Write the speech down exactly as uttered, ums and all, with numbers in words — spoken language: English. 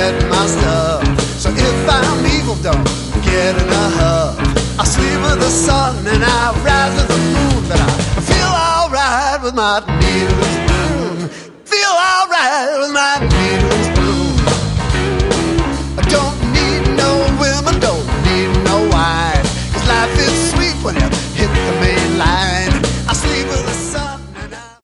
get my stuff. So if I'm evil, don't get in a huff. I sleep with the sun and I rise with the moon, but I feel alright with my needle and spoon. Feel alright with my needle and spoon. Don't